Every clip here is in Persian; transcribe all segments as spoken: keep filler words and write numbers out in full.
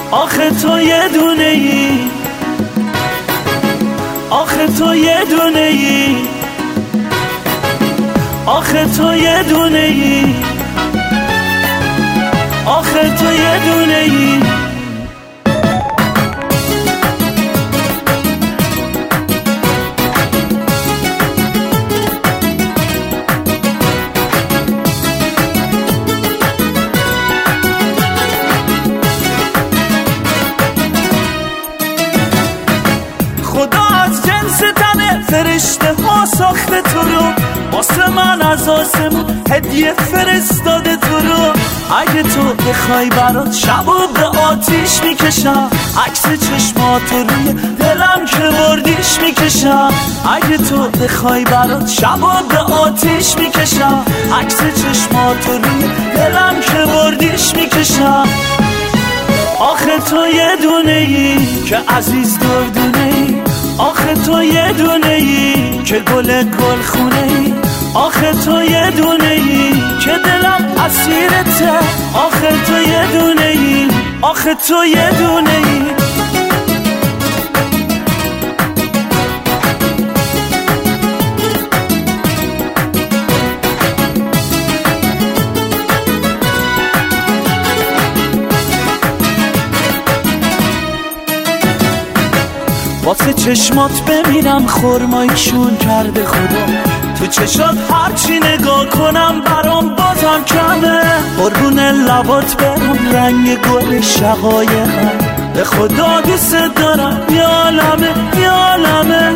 آخه تو یه دونه ای، آخه تو یه دونه ای، آخه تو یه دونه ای، آخه تو یه دونه ای. خدا از جنس تن فرشته ها ساخته تو رو، واسه من از آسمون هدیه فرستاده تو رو. اگه تو بخوای برات شبو به آتیش میکشم، عکس چشماتو روی دلم که بردیش میکشم. اگه تو بخوای برات شبو به آتیش میکشم، عکس چشماتو روی دلم که بردیش میکشم. آخه تو یه دونه ای که عزیز دردونه ای، آخه تو یه دونه ای که گل گل خونه ای، آخه تو یه دونه ای که دلم اسیرته، آخه تو یه دونه ای، آخه تو یه دونه ای. واسه چشمات بمیرم خرماییشون کرده خدا، تو چشات هرچی نگاه کنم برام بازم کمه. قربون لبات برم رنگ گل شقایقم، به خدا دوست دارم یالمه یالمه.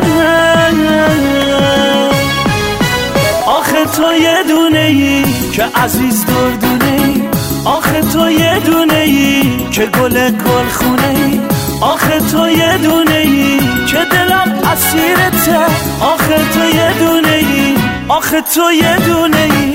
آخه تو یه دونه ای که عزیز دردونه ای، آخه تو یه دونه ای که گل گل خونه ای، آخه تو یه دونه ای که دلم اسیرته، آخه تو یه دونه ای، آخه تو یه دونه ای.